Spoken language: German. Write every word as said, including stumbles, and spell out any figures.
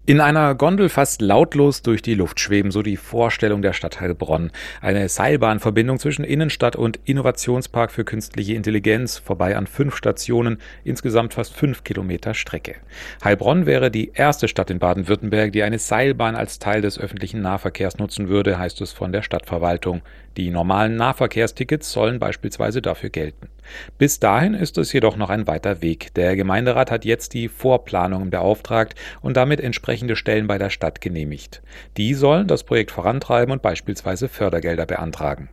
In einer Gondel fast lautlos durch die Luft schweben, so die Vorstellung der Stadt Heilbronn. Eine Seilbahnverbindung zwischen Innenstadt und Innovationspark für künstliche Intelligenz, vorbei an fünf Stationen, insgesamt fast fünf Kilometer Strecke. Heilbronn wäre die erste Stadt in Baden-Württemberg, die eine Seilbahn als Teil des öffentlichen Nahverkehrs nutzen würde, heißt es von der Stadtverwaltung. Die normalen Nahverkehrstickets sollen beispielsweise dafür gelten. Bis dahin ist es jedoch noch ein weiter Weg. Der Gemeinderat hat jetzt die Vorplanungen beauftragt und damit entsprechende Stellen bei der Stadt genehmigt. Die sollen das Projekt vorantreiben und beispielsweise Fördergelder beantragen.